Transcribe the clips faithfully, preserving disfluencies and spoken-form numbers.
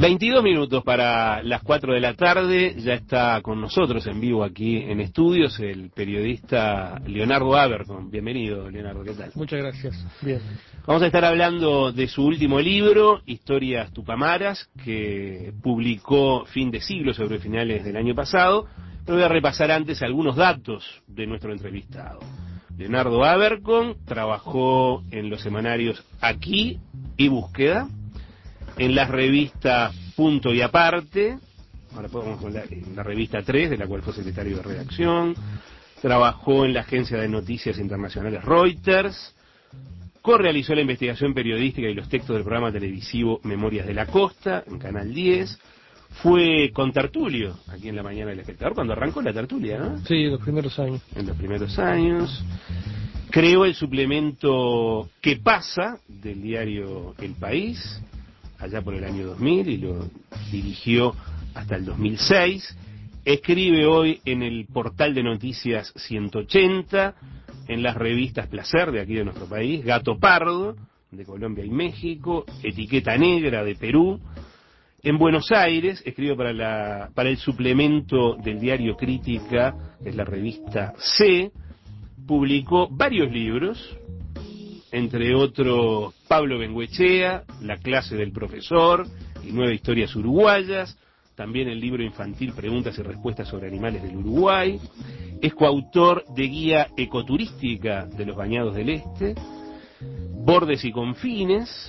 veintidós minutos para las cuatro de la tarde, ya está con nosotros en vivo aquí en estudios el periodista Leonardo Abercon. Bienvenido, Leonardo, ¿qué tal? Muchas gracias. Bien. Vamos a estar hablando de su último libro, Historias Tupamaras, que publicó fin de siglo sobre finales del año pasado, pero voy a repasar antes algunos datos de nuestro entrevistado. Leonardo Abercon trabajó en los semanarios Aquí y Búsqueda, en las revistas Punto y Aparte, ahora podemos hablar en la revista tres, de la cual fue secretario de redacción, trabajó en la agencia de noticias internacionales Reuters, correalizó la investigación periodística y los textos del programa televisivo Memorias de la Costa, en Canal diez, fue contertulio aquí en La Mañana del Espectador, cuando arrancó la tertulia, ¿no? Sí, en los primeros años. En los primeros años. Creó el suplemento ¿Qué pasa?, del diario El País, allá por el año dos mil, y lo dirigió hasta el dos mil seis. Escribe hoy en el portal de noticias ciento ochenta, en las revistas Placer, de aquí de nuestro país, Gato Pardo, de Colombia y México, Etiqueta Negra, de Perú. En Buenos Aires escribe para, la, para el suplemento del diario Crítica, que es la revista C. Publicó varios libros, entre otros Pablo Bengoechea, La clase del profesor y Nueve historias uruguayas, también el libro infantil Preguntas y respuestas sobre animales del Uruguay. Es coautor de Guía ecoturística de los Bañados del Este, Bordes y Confines,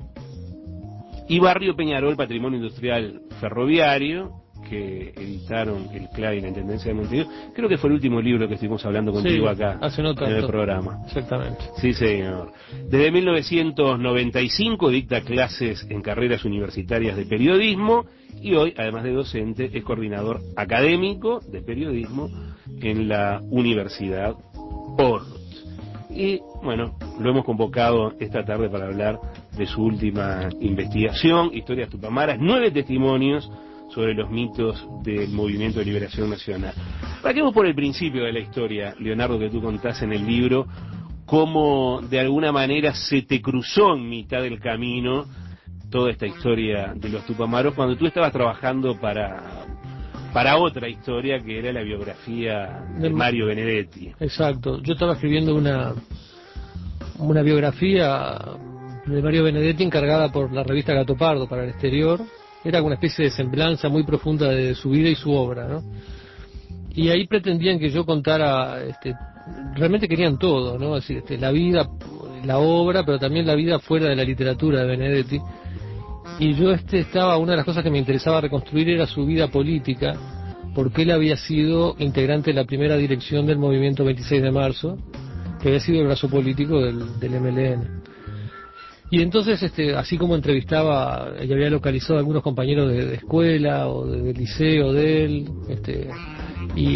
y Barrio Peñarol, Patrimonio Industrial Ferroviario, que editaron el C L A y la Intendencia de Montevideo. Creo que fue el último libro que estuvimos hablando contigo, sí, acá, hace no tanto, en el programa. Exactamente. Sí, señor. Desde mil novecientos noventa y cinco dicta clases en carreras universitarias de periodismo y hoy, además de docente, es coordinador académico de periodismo en la Universidad Ort. Y, bueno, lo hemos convocado esta tarde para hablar de su última investigación, Historias Tupamaras, nueve testimonios sobre los mitos del Movimiento de Liberación Nacional. Partimos por el principio de la historia, Leonardo, que tú contás en el libro, cómo de alguna manera se te cruzó en mitad del camino toda esta historia de los Tupamaros cuando tú estabas trabajando para, para otra historia que era la biografía de Mario Benedetti. Exacto, yo estaba escribiendo una, una biografía de Mario Benedetti encargada por la revista Gato Pardo para el exterior. Era una especie de semblanza muy profunda de su vida y su obra, ¿no? Y ahí pretendían que yo contara, este, realmente querían todo, ¿no? Así, este, la vida, la obra, pero también la vida fuera de la literatura de Benedetti. Y yo este estaba, una de las cosas que me interesaba reconstruir era su vida política, porque él había sido integrante de la primera dirección del movimiento veintiséis de marzo, que había sido el brazo político del, del M L N. Y entonces, este, así como entrevistaba, y había localizado a algunos compañeros de, de escuela o de, de liceo de él, este, y,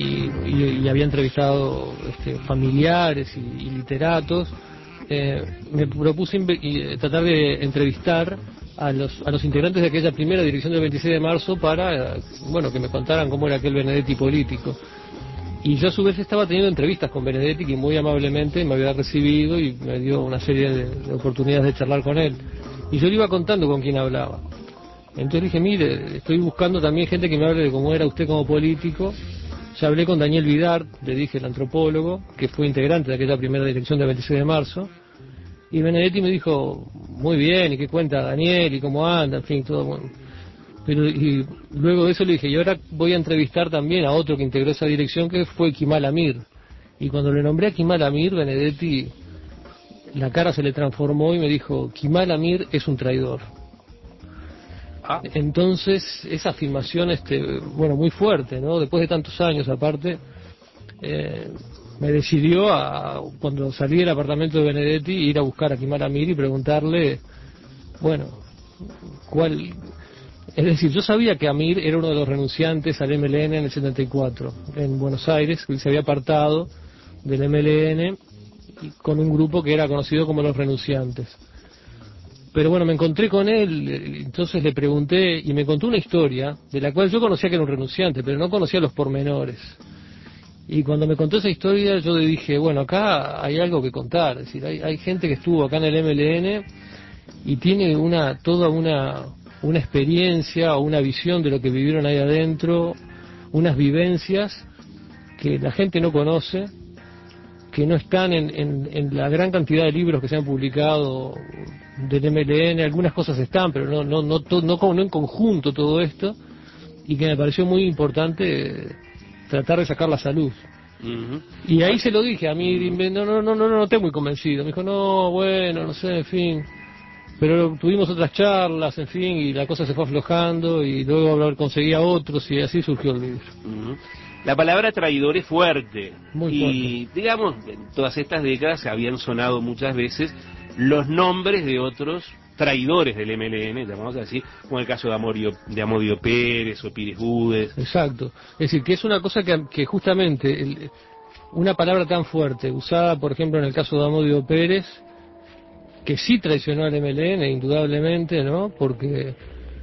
y, y había entrevistado este, familiares y, y literatos, eh, me propuse y, tratar de entrevistar a los, a los integrantes de aquella primera dirección del veintiséis de marzo para, bueno, que me contaran cómo era aquel Benedetti político. Y yo a su vez estaba teniendo entrevistas con Benedetti, que muy amablemente me había recibido y me dio una serie de, de oportunidades de charlar con él. Y yo le iba contando con quién hablaba. Entonces dije, mire, estoy buscando también gente que me hable de cómo era usted como político. Ya hablé con Daniel Vidart, le dije, el antropólogo, que fue integrante de aquella primera dirección del veintiséis de marzo. Y Benedetti me dijo, muy bien, ¿y qué cuenta Daniel? ¿Y cómo anda? En fin, todo bueno. Pero y luego de eso le dije, y ahora voy a entrevistar también a otro que integró esa dirección, que fue Kimal Amir. Y cuando le nombré a Kimal Amir, Benedetti, la cara se le transformó y me dijo, Kimal Amir es un traidor. Ah. Entonces, esa afirmación, este, bueno, muy fuerte, ¿no? Después de tantos años, aparte, eh, me decidió, a, cuando salí del apartamento de Benedetti, ir a buscar a Kimal Amir y preguntarle, bueno, cuál... Es decir, yo sabía que Amir era uno de los renunciantes al M L N en el setenta y cuatro, en Buenos Aires, que se había apartado del M L N y con un grupo que era conocido como los renunciantes. Pero bueno, me encontré con él, entonces le pregunté y me contó una historia de la cual yo conocía que era un renunciante, pero no conocía los pormenores. Y cuando me contó esa historia yo le dije, bueno, acá hay algo que contar, es decir, hay, hay gente que estuvo acá en el M L N y tiene una toda una una experiencia o una visión de lo que vivieron ahí adentro, unas vivencias que la gente no conoce, que no están en, en, en la gran cantidad de libros que se han publicado del M L N. Algunas cosas están, pero no no no no, no, no en conjunto todo esto, y que me pareció muy importante tratar de sacar la salud. Uh-huh. Y ahí se lo dije a mí, uh-huh. no, no, no, no, no, no estoy muy convencido. Me dijo, no, bueno, no sé, en fin. Pero tuvimos otras charlas, en fin, y la cosa se fue aflojando, y luego conseguía otros, y así surgió el libro. Uh-huh. La palabra traidor es fuerte. Muy y, fuerte. digamos, en todas estas décadas se habían sonado muchas veces los nombres de otros traidores del M L N, llamamos así, como el caso de Amodio, de Amodio Pérez o Pires Budes. Exacto. Es decir, que es una cosa que, que justamente, el, una palabra tan fuerte, usada, por ejemplo, en el caso de Amodio Pérez, que sí traicionó al M L N, indudablemente, ¿no? Porque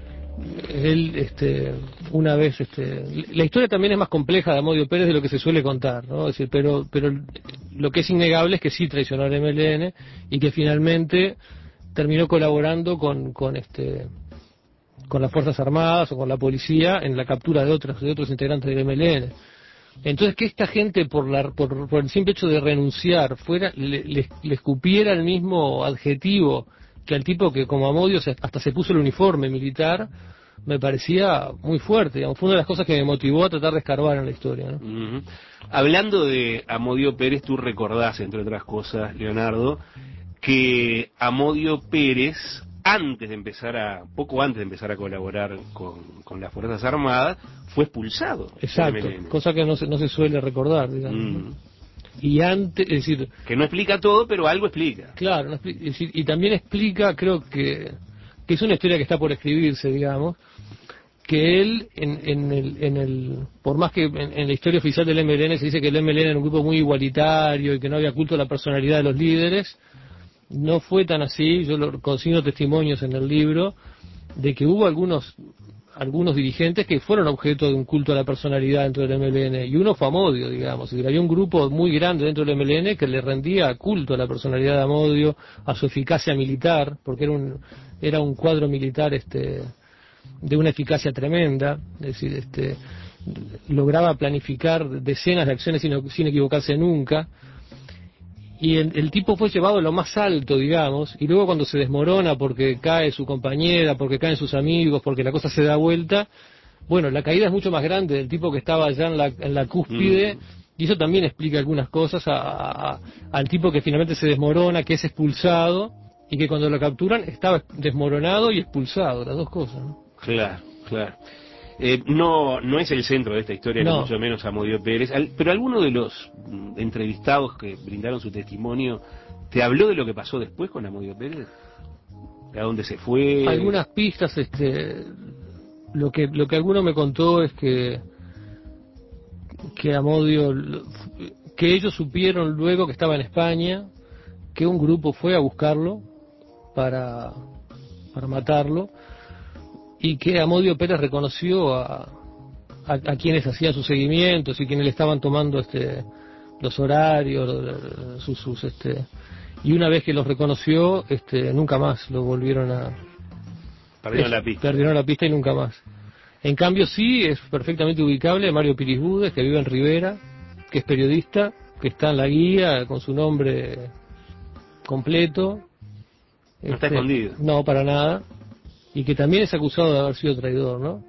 él, este, una vez, este, la historia también es más compleja de Amodio Pérez de lo que se suele contar, ¿no? Es decir, pero, pero lo que es innegable es que sí traicionó al M L N y que finalmente terminó colaborando con, con este, con las Fuerzas Armadas o con la policía en la captura de otros, de otros integrantes del M L N. Entonces, que esta gente, por, la, por, por el simple hecho de renunciar, fuera le, le, le escupiera el mismo adjetivo que al tipo que, como Amodio, se, hasta se puso el uniforme militar, me parecía muy fuerte. Digamos, fue una de las cosas que me motivó a tratar de escarbar en la historia, ¿no? Uh-huh. Hablando de Amodio Pérez, tú recordás, entre otras cosas, Leonardo, que Amodio Pérez, antes de empezar a, poco antes de empezar a colaborar con, con las Fuerzas Armadas, fue expulsado. Exacto, cosa que no se, no se suele recordar, digamos. Mm. ¿no? Y antes, es decir... Que no explica todo, pero algo explica. Claro, no explica, es decir, y también explica, creo que, que es una historia que está por escribirse, digamos, que él, en, en, el, en el... Por más que en, en la historia oficial del M L N se dice que el M L N era un grupo muy igualitario y que no había culto a la personalidad de los líderes, no fue tan así. Yo lo, consigno testimonios en el libro de que hubo algunos algunos dirigentes que fueron objeto de un culto a la personalidad dentro del M L N, y uno fue Amodio, digamos. Y había un grupo muy grande dentro del M L N que le rendía culto a la personalidad de Amodio, a su eficacia militar, porque era un era un cuadro militar este de una eficacia tremenda, es decir, este lograba planificar decenas de acciones sin, sin equivocarse nunca. Y el, el tipo fue llevado a lo más alto, digamos, y luego cuando se desmorona porque cae su compañera, porque caen sus amigos, porque la cosa se da vuelta, bueno, la caída es mucho más grande del tipo que estaba allá en la, en la cúspide, mm. y eso también explica algunas cosas a, a, a, al tipo que finalmente se desmorona, que es expulsado, y que cuando lo capturan estaba desmoronado y expulsado, las dos cosas, ¿no? Claro, claro. Eh, no no es el centro de esta historia, no. Ni mucho menos Amodio Pérez, al, pero alguno de los mm, entrevistados que brindaron su testimonio, ¿te habló de lo que pasó después con Amodio Pérez? ¿A dónde se fue? Algunas pistas, este, lo que lo que alguno me contó es que que Amodio, que ellos supieron luego que estaba en España, que un grupo fue a buscarlo para para matarlo, y que Amodio Pérez reconoció a, a, a quienes hacían sus seguimientos y quienes le estaban tomando este los horarios, sus, sus este y una vez que los reconoció, este nunca más lo volvieron a perdieron la pista perdieron la pista y nunca más. En cambio sí es perfectamente ubicable Mario Pires Budes, que vive en Rivera, que es periodista, que está en la guía con su nombre completo. No este, está escondido. No, para nada. Y que también es acusado de haber sido traidor, ¿no?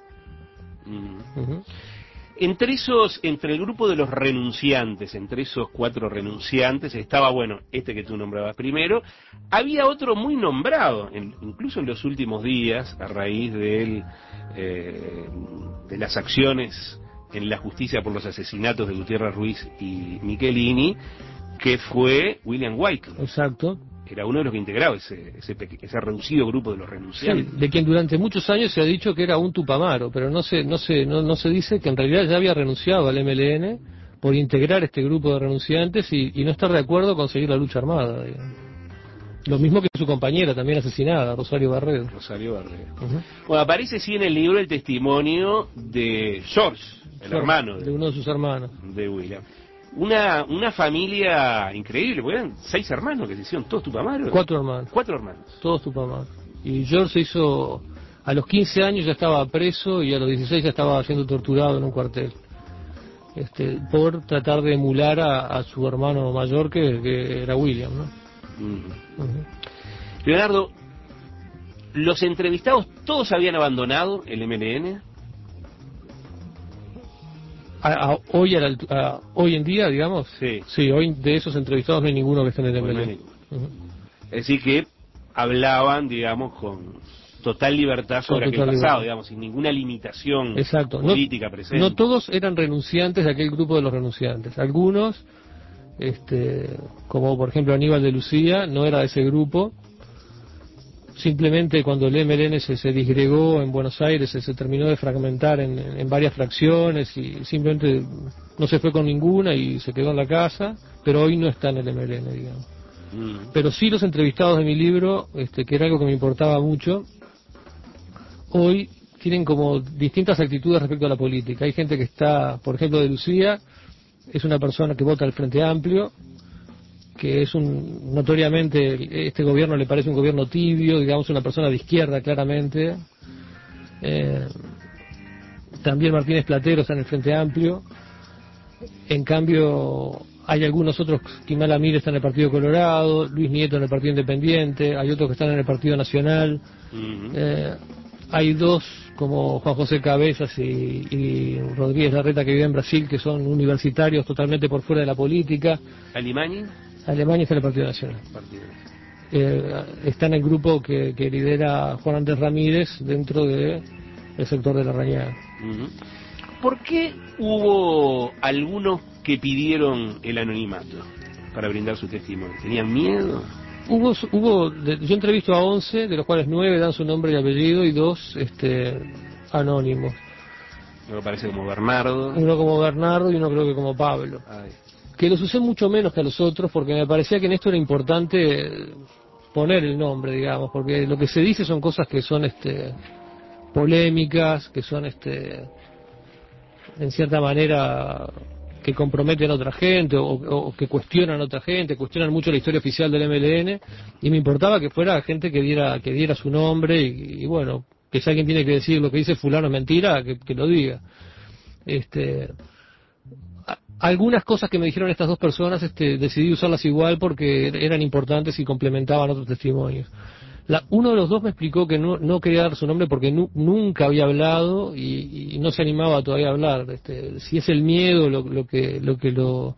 Mm. Uh-huh. Entre esos, entre el grupo de los renunciantes, entre esos cuatro renunciantes, estaba, bueno, este que tú nombrabas primero, había otro muy nombrado, en, incluso en los últimos días, a raíz de, él, eh, de las acciones en la justicia por los asesinatos de Gutiérrez Ruiz y Michelini, que fue William White. Exacto. Era uno de los que integraba ese, ese, ese reducido grupo de los renunciantes. Sí, de quien durante muchos años se ha dicho que era un Tupamaro, pero no se, no se, no, no se dice que en realidad ya había renunciado al M L N por integrar este grupo de renunciantes y, y no estar de acuerdo con seguir la lucha armada, digamos. Lo mismo que su compañera, también asesinada, Rosario Barredo. Rosario Barredo. Uh-huh. Bueno, aparece sí en el libro el testimonio de George, el George, hermano. De, de uno de sus hermanos. De William. Una una familia increíble, porque eran seis hermanos que se hicieron todos Tupamaros. Cuatro hermanos. Cuatro hermanos. Todos Tupamaros. Y George se hizo A los quince años ya estaba preso y a los dieciséis ya estaba siendo torturado en un cuartel. Este, por tratar de emular a, a su hermano mayor, que, que era William, ¿no? Uh-huh. Uh-huh. Leonardo, ¿los entrevistados todos habían abandonado el M L N? A, a, hoy, a la, a, hoy en día, digamos, sí. sí, hoy de esos entrevistados no hay ninguno que esté en el M L N. Bueno, uh-huh. Es decir, que hablaban, digamos, con total libertad sobre aquel pasado, libertad. digamos, sin ninguna limitación Exacto. política no, presente. No todos eran renunciantes de aquel grupo de los renunciantes. Algunos, este, como por ejemplo Aníbal de Lucía, no era de ese grupo. Simplemente cuando el M L N se, se disgregó en Buenos Aires, se, se terminó de fragmentar en, en varias fracciones y simplemente no se fue con ninguna y se quedó en la casa, pero hoy no está en el M L N, digamos. Mm. Pero sí los entrevistados de mi libro, este, que era algo que me importaba mucho, hoy tienen como distintas actitudes respecto a la política. Hay gente que está, por ejemplo, de Lucía, es una persona que vota al Frente Amplio, que es un, notoriamente, este gobierno le parece un gobierno tibio, digamos, una persona de izquierda claramente. Eh, también Martínez Platero está en el Frente Amplio. En cambio, hay algunos otros, Quimal Amir está en el Partido Colorado, Luis Nieto en el Partido Independiente, hay otros que están en el Partido Nacional. Uh-huh. eh, hay dos, como Juan José Cabezas y, y Rodríguez Larreta, que viven en Brasil, que son universitarios totalmente por fuera de la política. ¿Alemania? Alemania está en el Partido Nacional. Partido. Eh, está en el grupo que, que lidera Juan Andrés Ramírez dentro del de sector de la Rañada. Uh-huh. ¿Por qué hubo algunos que pidieron el anonimato para brindar su testimonio? ¿Tenían miedo? Hubo, hubo yo entrevisto a once, de los cuales nueve dan su nombre y apellido y dos este, anónimos. Uno parece como Bernardo. Uno como Bernardo y uno creo que como Pablo. Ay. Que los usé mucho menos que a los otros porque me parecía que en esto era importante poner el nombre, digamos, porque lo que se dice son cosas que son este polémicas, que son este en cierta manera que comprometen a otra gente o, o que cuestionan a otra gente, cuestionan mucho la historia oficial del M L N y me importaba que fuera gente que diera que diera su nombre y, y bueno, que si alguien tiene que decir lo que dice fulano es mentira, que, que lo diga. Este Algunas cosas que me dijeron estas dos personas este, decidí usarlas igual porque eran importantes y complementaban otros testimonios. La, uno de los dos me explicó que no, no quería dar su nombre porque nu, nunca había hablado y, y no se animaba todavía a hablar. Este, si es el miedo lo, lo que lo... que lo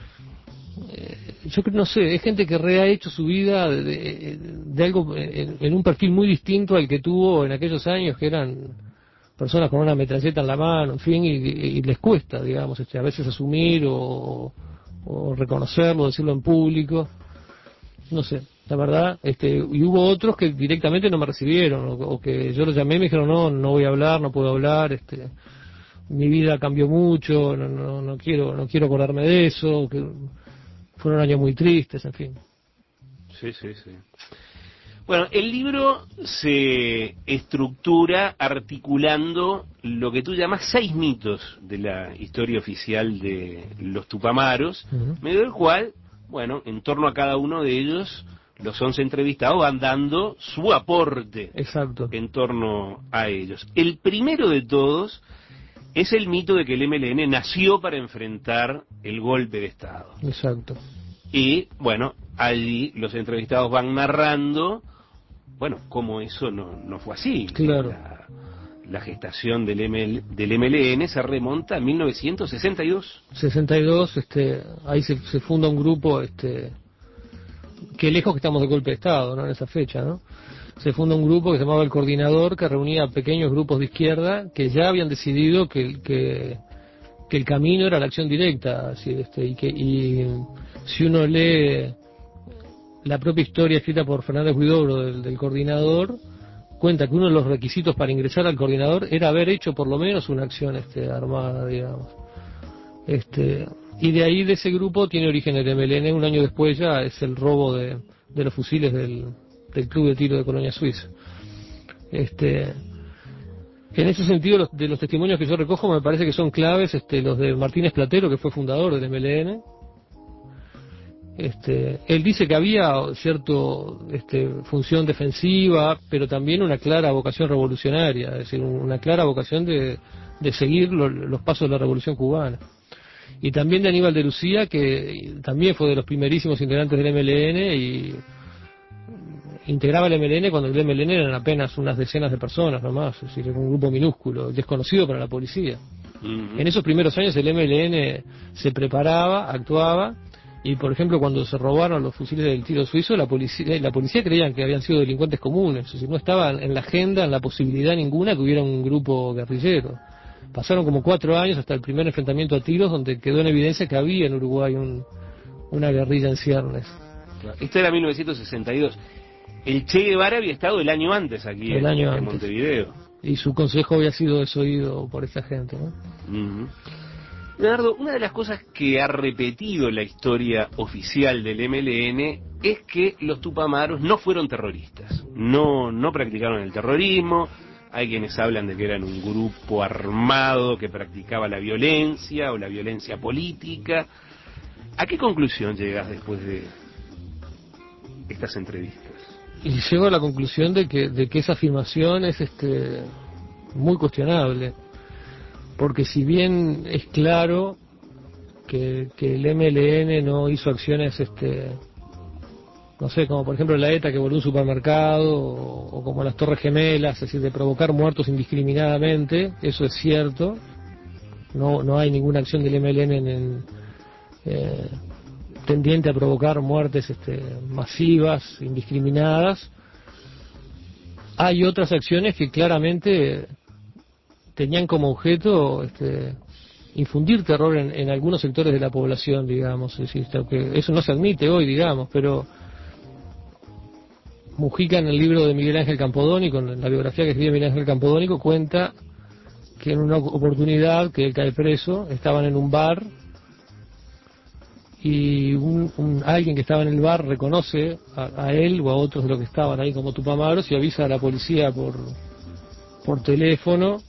eh, yo no sé, es gente que re ha hecho su vida de, de, de algo en, en un perfil muy distinto al que tuvo en aquellos años, que eran personas con una metralleta en la mano, en fin, y, y les cuesta, digamos, este, a veces asumir o, o reconocerlo, decirlo en público, no sé, la verdad, este, y hubo otros que directamente no me recibieron, o, o que yo los llamé y me dijeron, no, no voy a hablar, no puedo hablar, este, mi vida cambió mucho, no, no, no quiero, no quiero acordarme de eso, que fueron años muy tristes, en fin. Sí, sí, sí. Bueno, el libro se estructura articulando lo que tú llamas seis mitos de la historia oficial de los Tupamaros, uh-huh. medio del cual, bueno, en torno a cada uno de ellos, los once entrevistados van dando su aporte. Exacto. En torno a ellos. El primero de todos es el mito de que el M L N nació para enfrentar el golpe de Estado. Exacto. Y, bueno, allí los entrevistados van narrando, bueno, cómo eso no, no fue así. Claro. La, la gestación del, M L, del M L N se remonta a mil novecientos sesenta y dos. sesenta y dos, este, ahí se, se funda un grupo, este, que lejos que estamos de golpe de Estado, ¿no? En esa fecha, ¿no? Se funda un grupo que se llamaba El Coordinador, que reunía pequeños grupos de izquierda que ya habían decidido que, que, que el camino era la acción directa, así, este, y que y si uno lee la propia historia escrita por Fernández Huidobro del, del Coordinador, cuenta que uno de los requisitos para ingresar al Coordinador era haber hecho por lo menos una acción este, armada, digamos. Este, y de ahí, de ese grupo, tiene origen el M L N. Un año después ya es el robo de, de los fusiles del, del Club de Tiro de Colonia Suiza. Este, en ese sentido, los, de los testimonios que yo recojo, me parece que son claves este, los de Martínez Platero, que fue fundador del M L N, Este, él dice que había cierta este, función defensiva, pero también una clara vocación revolucionaria, es decir, una clara vocación de, de seguir lo, los pasos de la Revolución Cubana. Y también de Aníbal de Lucía, que también fue de los primerísimos integrantes del M L N y integraba el M L N cuando el M L N eran apenas unas decenas de personas nomás, es decir, era un grupo minúsculo, desconocido para la policía. Uh-huh. En esos primeros años el M L N se preparaba, actuaba, y por ejemplo cuando se robaron los fusiles del tiro suizo, la policía, la policía creían que habían sido delincuentes comunes, es decir, no estaba en la agenda, en la posibilidad ninguna que hubiera un grupo guerrillero. Pasaron como cuatro años hasta el primer enfrentamiento a tiros, donde quedó en evidencia que había en Uruguay un, una guerrilla en ciernes. Esto era mil novecientos sesenta y dos. El Che Guevara había estado el año antes aquí el en, año en antes. Montevideo. Y su consejo había sido desoído por esta gente, ¿no? Uh-huh. Leonardo, una de las cosas que ha repetido la historia oficial del M L N es que los Tupamaros no fueron terroristas, no, no practicaron el terrorismo. Hay quienes hablan de que eran un grupo armado que practicaba la violencia o la violencia política. ¿A qué conclusión llegas después de estas entrevistas? Y llego a la conclusión de que, de que esa afirmación es este, muy cuestionable. Porque si bien es claro que, que el M L N no hizo acciones, este, no sé, como por ejemplo la ETA que volvió un supermercado, o, o como las Torres Gemelas, es decir, de provocar muertos indiscriminadamente, eso es cierto. No, no hay ninguna acción del M L N en, en, eh, tendiente a provocar muertes este, masivas, indiscriminadas. Hay otras acciones que claramente tenían como objeto este, infundir terror en, en algunos sectores de la población, digamos. Es decir, que eso no se admite hoy, digamos, pero Mujica, en el libro de Miguel Ángel Campodónico, en la biografía que escribe Miguel Ángel Campodónico, cuenta que en una oportunidad que él cae preso, estaban en un bar y un, un, alguien que estaba en el bar reconoce a, a él o a otros de los que estaban ahí como Tupamaros y avisa a la policía por, por teléfono.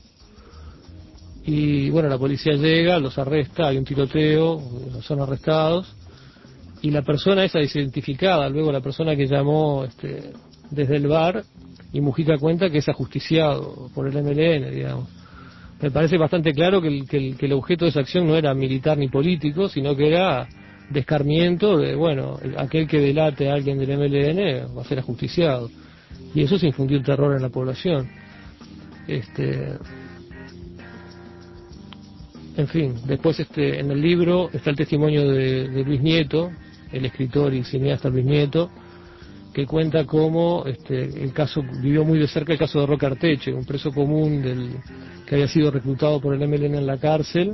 Y bueno, la policía llega, los arresta, hay un tiroteo, son arrestados, y la persona esa desidentificada, luego la persona que llamó este, desde el bar, y Mujica cuenta que es ajusticiado por el M L N, digamos. Me parece bastante claro que el, que el, que el objeto de esa acción no era militar ni político, sino que era de escarmiento de, bueno, aquel que delate a alguien del M L N va a ser ajusticiado. Y eso es infundir terror en la población. Este... En fin, después este, en el libro está el testimonio de, de Luis Nieto, el escritor y cineasta Luis Nieto, que cuenta cómo este, el caso vivió muy de cerca el caso de Roque Arteche, un preso común del, que había sido reclutado por el M L N en la cárcel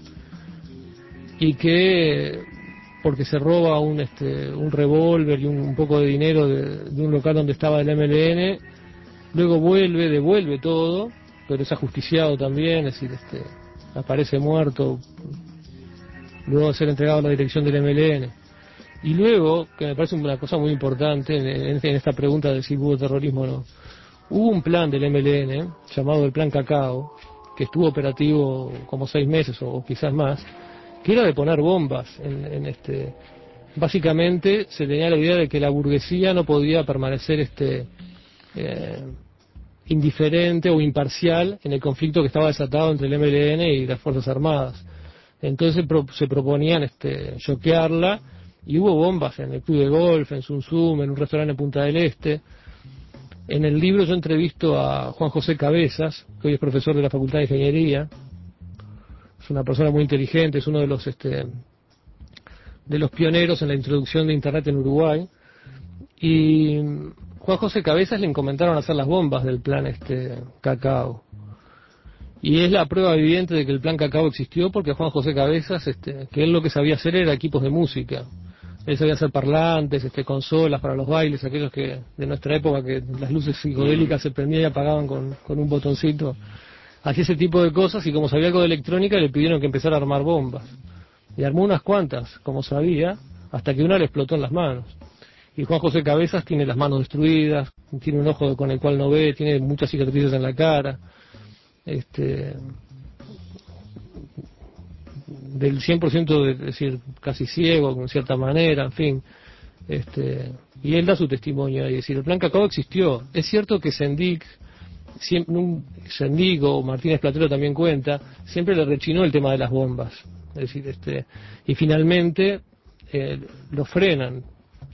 y que, porque se roba un, este, un revólver y un, un poco de dinero de, de un local donde estaba el M L N, luego vuelve, devuelve todo, pero es ajusticiado también, es decir, este, aparece muerto luego de ser entregado a la dirección del M L N. Y luego, que me parece una cosa muy importante en, en, en esta pregunta de si hubo terrorismo o no, hubo un plan del M L N llamado el Plan Cacao, que estuvo operativo como seis meses o, o quizás más, que era de poner bombas en, en este. Básicamente se tenía la idea de que la burguesía no podía permanecer este eh, indiferente o imparcial en el conflicto que estaba desatado entre el M L N y las Fuerzas Armadas. Entonces se, pro, se proponían este, choquearla, y hubo bombas en el club de golf, en Zum Zum, en un restaurante en Punta del Este. En el libro yo entrevisto a Juan José Cabezas, que hoy es profesor de la Facultad de Ingeniería. Es una persona muy inteligente, es uno de los este, de los pioneros en la introducción de Internet en Uruguay. Y Juan José Cabezas le encomendaron hacer las bombas del plan este Cacao. Y es la prueba evidente de que el plan Cacao existió, porque Juan José Cabezas, este, que él lo que sabía hacer era equipos de música. Él sabía hacer parlantes, este, consolas para los bailes, aquellos que de nuestra época que las luces psicodélicas se prendían y apagaban con, con un botoncito. Hacía ese tipo de cosas, y como sabía algo de electrónica le pidieron que empezara a armar bombas. Y armó unas cuantas, como sabía, hasta que una le explotó en las manos. Y Juan José Cabezas tiene las manos destruidas, tiene un ojo con el cual no ve, tiene muchas cicatrices en la cara. Este, del cien por ciento, de, es decir, casi ciego, en cierta manera, en fin. Este, y él da su testimonio, es decir, el Plan Cacao existió. Es cierto que Sendik, siempre, un, Sendik o Martínez Platero también cuenta, siempre le rechinó el tema de las bombas. Es decir, este, y finalmente eh, lo frenan.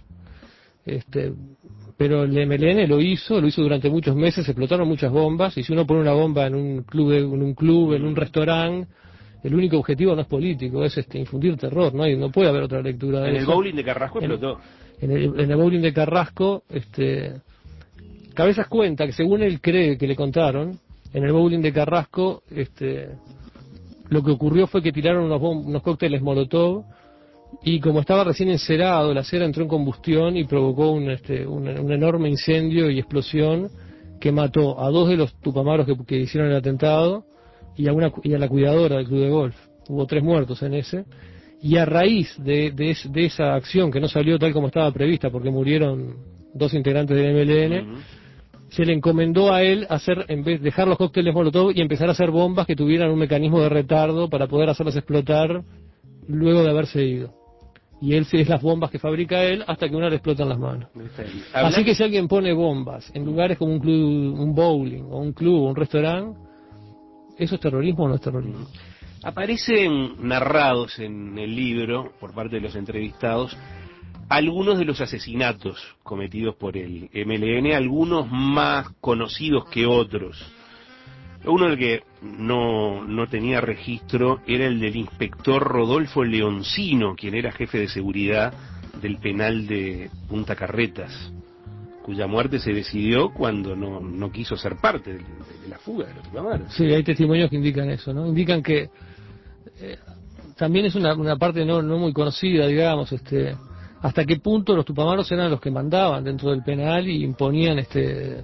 Este, pero el M L N lo hizo, lo hizo durante muchos meses, explotaron muchas bombas, y si uno pone una bomba en un club, en un club, en un restaurante, el único objetivo no es político, es este infundir terror, no hay, no puede haber otra lectura de en eso. El bowling de Carrasco explotó. En el, en el bowling de Carrasco, este, Cabezas cuenta que según él cree que le contaron, en el bowling de Carrasco, este, lo que ocurrió fue que tiraron unos, bom- unos cócteles Molotov, y como estaba recién encerado, la cera entró en combustión y provocó un, este, un, un enorme incendio y explosión que mató a dos de los tupamaros que, que hicieron el atentado y a, una, y a la cuidadora del club de golf. Hubo tres muertos en ese. Y a raíz de, de, es, de esa acción que no salió tal como estaba prevista, porque murieron dos integrantes del M L N, uh-huh. se le encomendó a él hacer, en vez dejar los cócteles Molotov y empezar a hacer bombas que tuvieran un mecanismo de retardo para poder hacerlas explotar luego de haberse ido. Y él es las bombas que fabrica él hasta que una le explota en las manos. Así que si alguien pone bombas en lugares como un club, un bowling, o un club, o un restaurante, ¿eso es terrorismo o no es terrorismo? Aparecen narrados en el libro, por parte de los entrevistados, algunos de los asesinatos cometidos por el M L N, algunos más conocidos que otros. Uno del que no, no tenía registro era el del inspector Rodolfo Leoncino, quien era jefe de seguridad del penal de Punta Carretas, cuya muerte se decidió cuando no, no quiso ser parte de, de la fuga de los tupamaros. Sí, hay testimonios que indican eso, ¿no? Indican que eh, también es una, una parte no, no muy conocida, digamos, este, hasta qué punto los tupamaros eran los que mandaban dentro del penal y imponían este...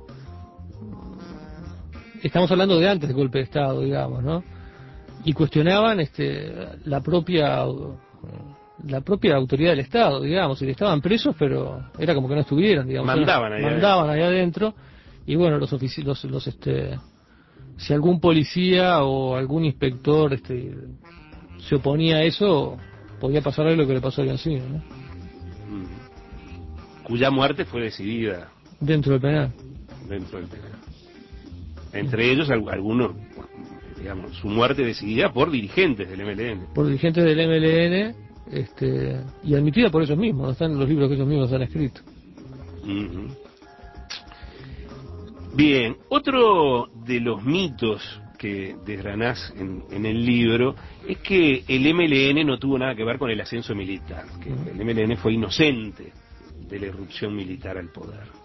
Estamos hablando de antes del golpe de Estado, digamos, ¿no? Y cuestionaban este, la propia la propia autoridad del Estado, digamos, y estaban presos, pero era como que no estuvieran, digamos. Mandaban ahí mandaban allá adentro, y bueno, los ofici los, los este si algún policía o algún inspector este se oponía a eso, podía pasarle lo que le pasó a Leoncino, ¿no? Cuya muerte fue decidida dentro del penal. Dentro del penal. Entre ellos algunos, digamos, su muerte decidida por dirigentes del M L N. Por dirigentes del M L N, este, y admitida por ellos mismos, están en los libros que ellos mismos han escrito. Uh-huh. Bien, otro de los mitos que desgranás en, en el libro es que el M L N no tuvo nada que ver con el ascenso militar, que uh-huh. el M L N fue inocente de la irrupción militar al poder.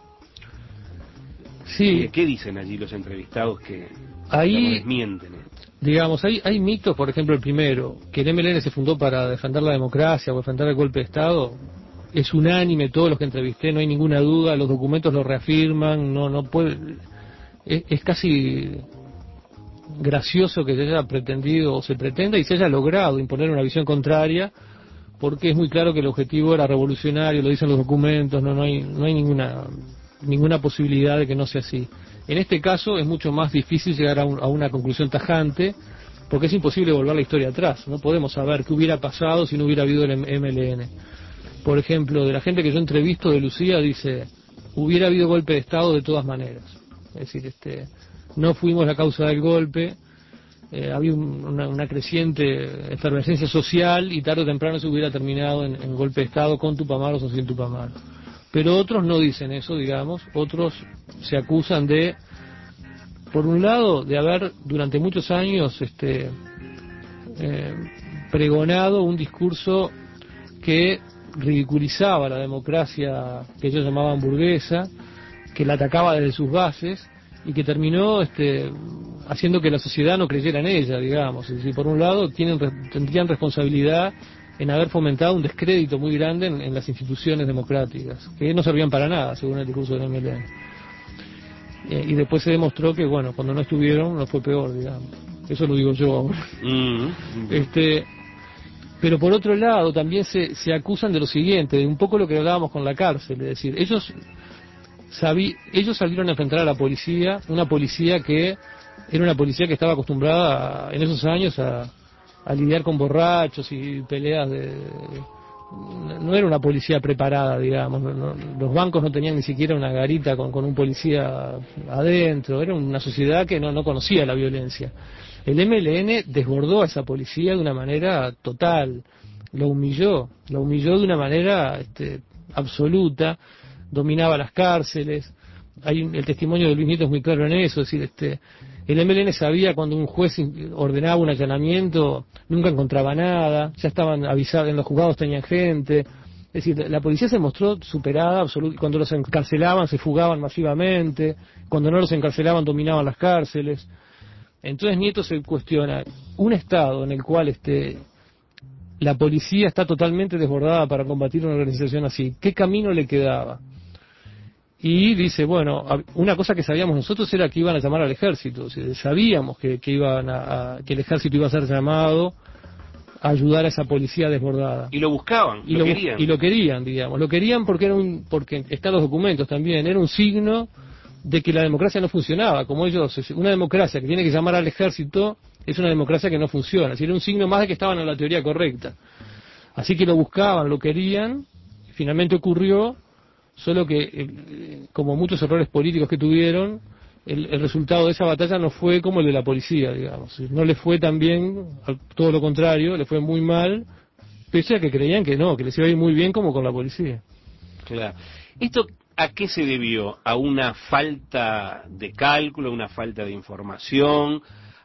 Sí. ¿Qué dicen allí los entrevistados que ahí desmienten esto? Digamos, hay, hay mitos, por ejemplo, el primero, que el M L N se fundó para defender la democracia o defender el golpe de Estado. Es unánime, todos los que entrevisté, no hay ninguna duda, los documentos lo reafirman, no no puede, es, es casi gracioso que se haya pretendido o se pretenda y se haya logrado imponer una visión contraria, porque es muy claro que el objetivo era revolucionario, lo dicen los documentos, no no hay no hay ninguna ninguna posibilidad de que no sea así. En este caso es mucho más difícil llegar a, un, a una conclusión tajante, porque es imposible volver la historia atrás. No podemos saber qué hubiera pasado si no hubiera habido el M L N. Por ejemplo, de la gente que yo entrevisto de Lucía, dice, hubiera habido golpe de Estado de todas maneras. Es decir, este, no fuimos la causa del golpe, eh, había un, una, una creciente efervescencia social y tarde o temprano se hubiera terminado en, en golpe de Estado con Tupamaros o sin Tupamaros. Pero otros no dicen eso, digamos, otros se acusan de, por un lado, de haber durante muchos años este, eh, pregonado un discurso que ridiculizaba la democracia que ellos llamaban burguesa, que la atacaba desde sus bases y que terminó este, haciendo que la sociedad no creyera en ella, digamos. Es decir, por un lado, tienen, tendrían responsabilidad en haber fomentado un descrédito muy grande en, en las instituciones democráticas, que no servían para nada, según el discurso del M L N. Eh, y después se demostró que, bueno, cuando no estuvieron, no fue peor, digamos. Eso lo digo yo ahora. Mm-hmm. Este, pero por otro lado, también se, se acusan de lo siguiente, de un poco lo que hablábamos con la cárcel, es decir, ellos, sabí, ellos salieron a enfrentar a la policía, una policía que era una policía que estaba acostumbrada a, en esos años a a lidiar con borrachos y peleas de... No era una policía preparada, digamos, no, no, los bancos no tenían ni siquiera una garita con, con un policía adentro, era una sociedad que no, no conocía la violencia. El M L N desbordó a esa policía de una manera total, lo humilló, lo humilló de una manera este, absoluta, dominaba las cárceles. Hay un, el testimonio de Luis Nieto es muy claro en eso, es decir, este, el M L N sabía cuando un juez ordenaba un allanamiento, nunca encontraba nada, ya estaban avisados, en los juzgados tenían gente, es decir, la policía se mostró superada, absolut, cuando los encarcelaban se fugaban masivamente, cuando no los encarcelaban dominaban las cárceles. Entonces Nieto se cuestiona, un Estado en el cual este, la policía está totalmente desbordada para combatir una organización así, ¿qué camino le quedaba? Y dice, bueno, una cosa que sabíamos nosotros era que iban a llamar al ejército, o sea, sabíamos que, que, iban a, a, que el ejército iba a ser llamado a ayudar a esa policía desbordada. Y lo buscaban, y lo, lo querían. Y lo querían, digamos, lo querían porque era un, porque están los documentos también, era un signo de que la democracia no funcionaba, como ellos, una democracia que tiene que llamar al ejército es una democracia que no funciona, es decir, era un signo más de que estaban en la teoría correcta. Así que lo buscaban, lo querían, y finalmente ocurrió. Solo que, eh, como muchos errores políticos que tuvieron, el, el resultado de esa batalla no fue como el de la policía, digamos. No le fue tan bien, todo lo contrario, le fue muy mal, pese a que creían que no, que les iba a ir muy bien como con la policía. Claro. ¿Esto a qué se debió? ¿A una falta de cálculo, a una falta de información,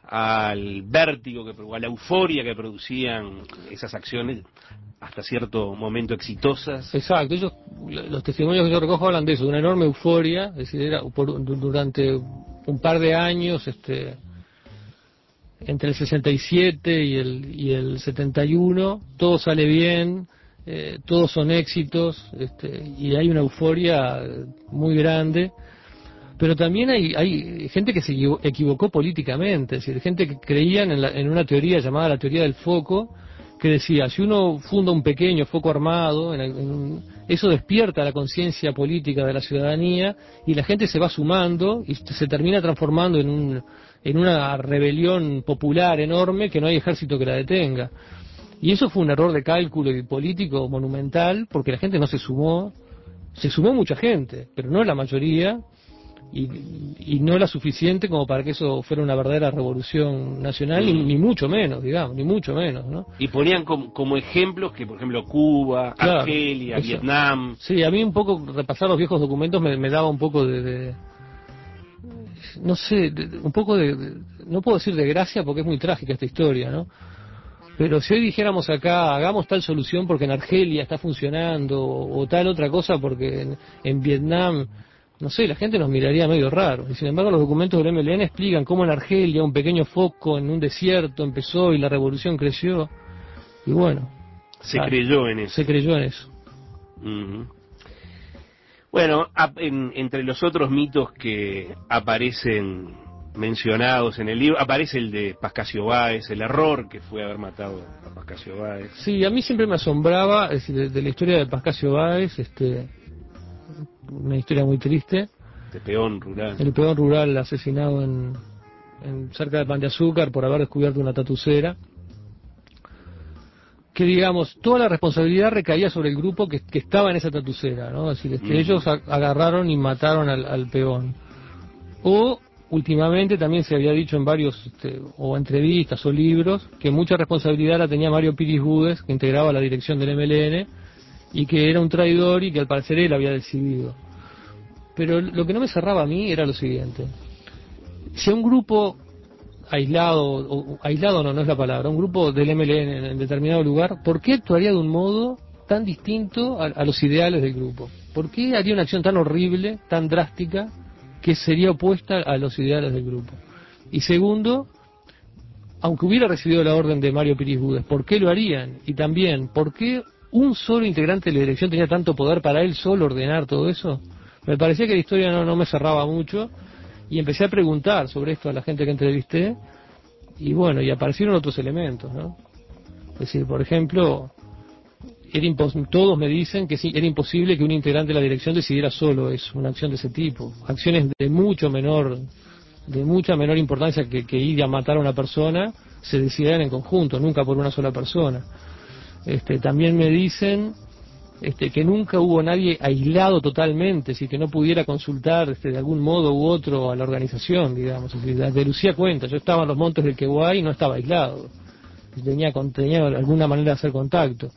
al vértigo, que, a la euforia que producían esas acciones hasta cierto momento exitosas? Exacto, ellos, los testimonios que yo recojo hablan de eso, de una enorme euforia, es decir, era por, durante un par de años, este, entre el sesenta y siete y el, y el setenta y uno, todo sale bien, eh, todos son éxitos, este, y hay una euforia muy grande. Pero también hay, hay gente que se equivocó políticamente, es decir, gente que creían en, la, en una teoría llamada la teoría del foco, que decía, si uno funda un pequeño foco armado, en, en un, eso despierta la conciencia política de la ciudadanía y la gente se va sumando y se termina transformando en, un, en una rebelión popular enorme que no hay ejército que la detenga. Y eso fue un error de cálculo y político monumental porque la gente no se sumó, se sumó mucha gente, pero no la mayoría. Y, y no era suficiente como para que eso fuera una verdadera revolución nacional, mm. ni, ni mucho menos, digamos, ni mucho menos, ¿no? Y ponían como, como ejemplos que, por ejemplo, Cuba, claro, Argelia, eso. Vietnam. Sí, a mí un poco repasar los viejos documentos me, me daba un poco de, de no sé, de, un poco de, de, no puedo decir de gracia porque es muy trágica esta historia, ¿no? Pero si hoy dijéramos acá, hagamos tal solución porque en Argelia está funcionando, o, o tal otra cosa porque en, en Vietnam, no sé, la gente nos miraría medio raro. Y sin embargo los documentos del M L N explican cómo en Argelia un pequeño foco en un desierto empezó y la revolución creció. Y bueno. Se ah, creyó en eso. Se creyó en eso. Uh-huh. Bueno, a, en, entre los otros mitos que aparecen mencionados en el libro, aparece el de Pascasio Báez, el error que fue haber matado a Pascasio Báez. Sí, a mí siempre me asombraba, es decir, de, de la historia de Pascasio Báez, este... una historia muy triste. De peón rural. El peón rural asesinado en, en cerca de Pan de Azúcar por haber descubierto una tatucera. Que digamos, toda la responsabilidad recaía sobre el grupo que, que estaba en esa tatucera, ¿no? Es decir, este, mm. ellos a, agarraron y mataron al, al peón. O últimamente también se había dicho en varios este, o entrevistas o libros que mucha responsabilidad la tenía Mario Piris Budes, que integraba la dirección del M L N, y que era un traidor y que al parecer él había decidido. Pero lo que no me cerraba a mí era lo siguiente: si un grupo aislado, o aislado no, no es la palabra, un grupo del M L N en determinado lugar, ¿por qué actuaría de un modo tan distinto a, a los ideales del grupo? ¿Por qué haría una acción tan horrible, tan drástica, que sería opuesta a los ideales del grupo? Y segundo, aunque hubiera recibido la orden de Mario Piris Budes, ¿por qué lo harían? Y también, ¿por qué un solo integrante de la dirección tenía tanto poder para él solo ordenar todo eso? Me parecía que la historia no, no me cerraba mucho y empecé a preguntar sobre esto a la gente que entrevisté y bueno, y aparecieron otros elementos, ¿no? Es decir, por ejemplo, era impos- todos me dicen que sí, era imposible que un integrante de la dirección decidiera solo eso, una acción de ese tipo. Acciones de mucho menor de mucha menor importancia que, que ir a matar a una persona, se decidieran en conjunto, nunca por una sola persona. Este, también me dicen este, que nunca hubo nadie aislado totalmente, si que no pudiera consultar este, de algún modo u otro a la organización, digamos. Es decir, de Lucía cuenta, yo estaba en los montes del Queguay y no estaba aislado, tenía, tenía alguna manera de hacer contacto.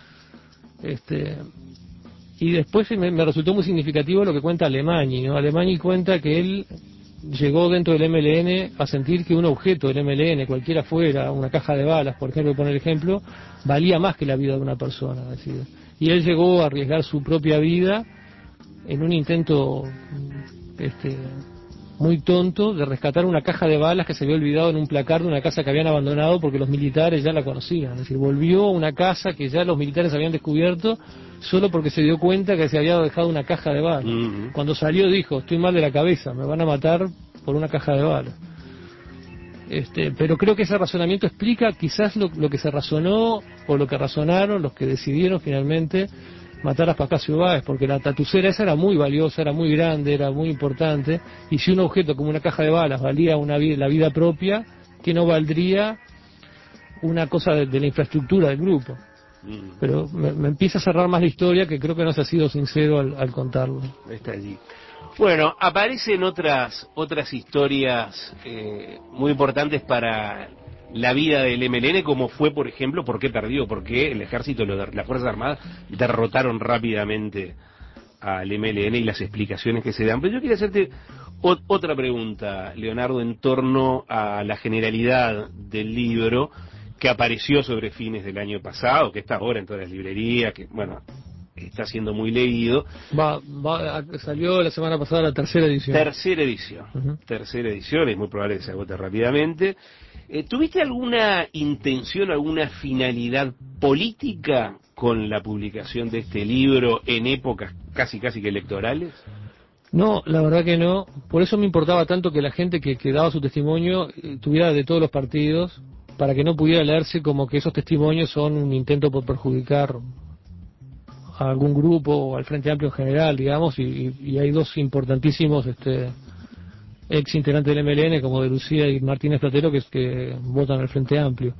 Este, y después me, me resultó muy significativo lo que cuenta Alemany, ¿no? Alemany cuenta que él llegó dentro del M L N a sentir que un objeto del M L N, cualquiera fuera, una caja de balas, por ejemplo, poner ejemplo, valía más que la vida de una persona. Es decir, y él llegó a arriesgar su propia vida en un intento este, muy tonto de rescatar una caja de balas que se había olvidado en un placar de una casa que habían abandonado porque los militares ya la conocían. Es decir, volvió a una casa que ya los militares habían descubierto solo porque se dio cuenta que se había dejado una caja de balas. Uh-huh. Cuando salió dijo, estoy mal de la cabeza, me van a matar por una caja de balas. Este, pero creo que ese razonamiento explica quizás lo, lo que se razonó o lo que razonaron los que decidieron finalmente matar a Pascasio Báez, porque la tatucera esa era muy valiosa, era muy grande, era muy importante, y si un objeto como una caja de balas valía una vida, la vida propia, ¿qué no valdría una cosa de, de la infraestructura del grupo? Mm. Pero me, me empieza a cerrar más la historia, que creo que no se ha sido sincero al, al contarlo. Está allí. Bueno, aparecen otras otras historias eh, muy importantes para la vida del M L N, como fue, por ejemplo, por qué perdió, por qué el ejército, las Fuerzas Armadas derrotaron rápidamente al M L N y las explicaciones que se dan. Pero yo quería hacerte ot- otra pregunta, Leonardo, en torno a la generalidad del libro que apareció sobre fines del año pasado, que está ahora en todas las librerías, que, bueno, está siendo muy leído. Va, va, salió la semana pasada la tercera edición. Tercera edición. Uh-huh. Tercera edición, es muy probable que se agote rápidamente. Eh, ¿Tuviste alguna intención, alguna finalidad política con la publicación de este libro en épocas casi casi que electorales? No, la verdad que no. Por eso me importaba tanto que la gente que, que daba su testimonio eh, tuviera de todos los partidos, para que no pudiera leerse como que esos testimonios son un intento por perjudicar a algún grupo o al Frente Amplio en general, digamos, y, y hay dos importantísimos este, ex integrantes del M L N como de Lucía y Martínez Platero que, que votan al Frente Amplio.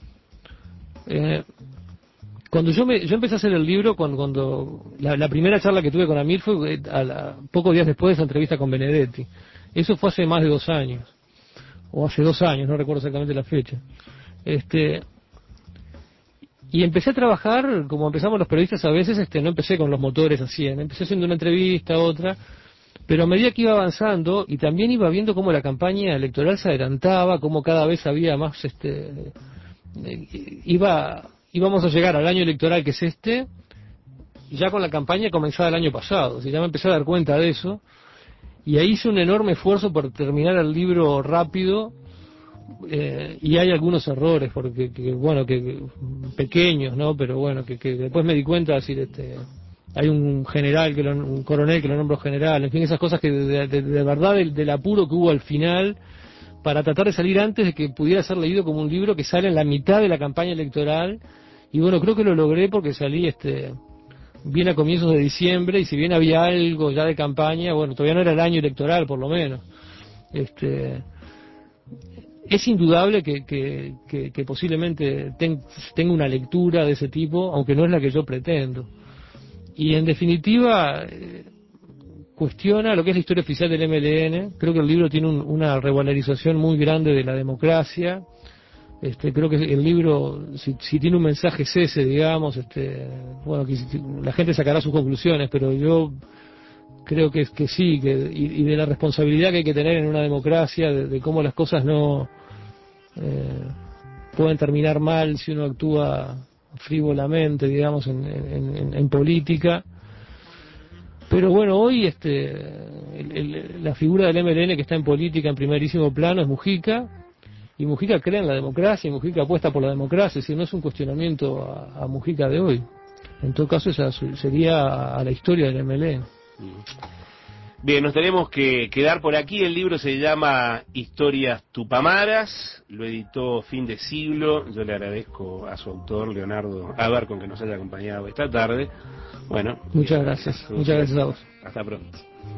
Eh, cuando yo me, yo empecé a hacer el libro, cuando, cuando la, la primera charla que tuve con Amir fue a la, pocos días después de esa entrevista con Benedetti. Eso fue hace más de dos años, o hace dos años, no recuerdo exactamente la fecha. Este, y empecé a trabajar, como empezamos los periodistas a veces, este, no empecé con los motores a cien, empecé haciendo una entrevista, otra, pero a medida que iba avanzando, y también iba viendo cómo la campaña electoral se adelantaba, cómo cada vez había más, este, iba, íbamos a llegar al año electoral que es este, ya con la campaña comenzada el año pasado, o sea, ya me empecé a dar cuenta de eso, y ahí hice un enorme esfuerzo por terminar el libro rápido. Eh, y hay algunos errores porque que, bueno que pequeños, no, pero bueno que, que después me di cuenta de decir este hay un general que lo, un coronel que lo nombro general, en fin, esas cosas que de, de, de verdad del, del apuro que hubo al final para tratar de salir antes de que pudiera ser leído como un libro que sale en la mitad de la campaña electoral, y bueno, creo que lo logré porque salí este bien a comienzos de diciembre, y si bien había algo ya de campaña, bueno, todavía no era el año electoral por lo menos. este Es indudable que, que, que, que posiblemente ten, tenga una lectura de ese tipo, aunque no es la que yo pretendo. Y en definitiva, eh, cuestiona lo que es la historia oficial del M L N. Creo que el libro tiene un, una revalorización muy grande de la democracia. Este, creo que el libro, si, si tiene un mensaje es ese, digamos, este, bueno, que, la gente sacará sus conclusiones, pero yo creo que, que sí, que, y, y de la responsabilidad que hay que tener en una democracia, de, de cómo las cosas no eh, pueden terminar mal si uno actúa frívolamente, digamos, en, en, en, en política. Pero bueno, hoy este, el, el, la figura del M L N que está en política en primerísimo plano es Mujica, y Mujica cree en la democracia, y Mujica apuesta por la democracia, es decir, no es un cuestionamiento a, a Mujica de hoy. En todo caso, esa sería a la historia del M L N. Bien, nos tenemos que quedar por aquí. El libro se llama Historias Tupamaras, lo editó Fin de Siglo. Yo le agradezco a su autor, Leonardo Abarcon, que nos haya acompañado esta tarde. Bueno, muchas gracias. Muchas gracias a vos. Hasta pronto.